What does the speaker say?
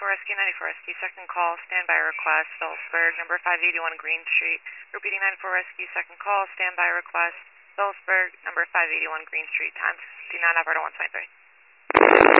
94 Rescue, 94 Rescue, second call, standby request, Phillipsburg, number 581 Green Street. Repeating 94 Rescue, second call, standby request, Phillipsburg, number 581 Green Street, time 69, operator 123.